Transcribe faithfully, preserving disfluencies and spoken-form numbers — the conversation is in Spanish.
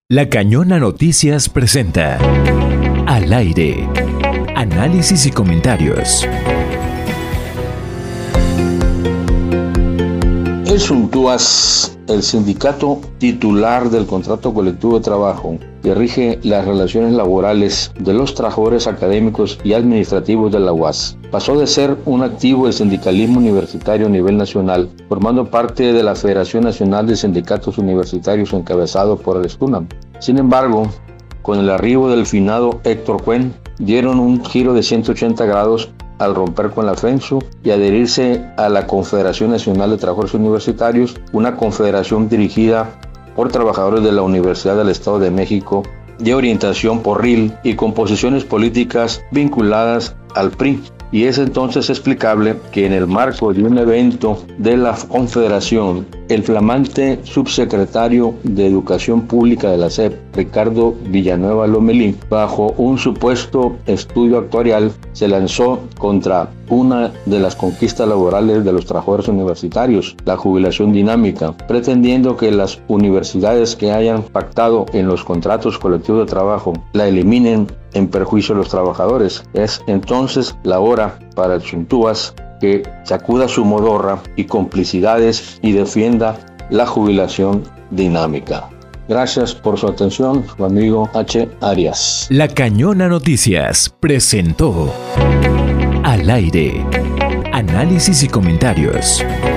La Cañona Noticias presenta Al Aire. Análisis y comentarios. El SUNTUAS, el sindicato titular del contrato colectivo de trabajo que rige las relaciones laborales de los trabajadores académicos y administrativos de la U A S, pasó de ser un activo del sindicalismo universitario a nivel nacional, formando parte de la Federación Nacional de Sindicatos Universitarios encabezado por el STUNAM. Sin embargo, con el arribo del finado Héctor Cuen, dieron un giro de ciento ochenta grados al romper con la FENSU y adherirse a la Confederación Nacional de Trabajadores Universitarios, una confederación dirigida por trabajadores de la Universidad del Estado de México, de orientación porril y con posiciones políticas vinculadas al P R I. Y es entonces explicable que en el marco de un evento de la Confederación, el flamante subsecretario de Educación Pública de la S E P, Ricardo Villanueva Lomelí, bajo un supuesto estudio actuarial, se lanzó contra una de las conquistas laborales de los trabajadores universitarios, la jubilación dinámica, pretendiendo que las universidades que hayan pactado en los contratos colectivos de trabajo la eliminen en perjuicio de los trabajadores. Es entonces la hora para el SUNTUAS que sacuda su modorra y complicidades y defienda la jubilación dinámica. Gracias por su atención, su amigo H. Arias. La Cañona Noticias presentó Al Aire. Análisis y comentarios.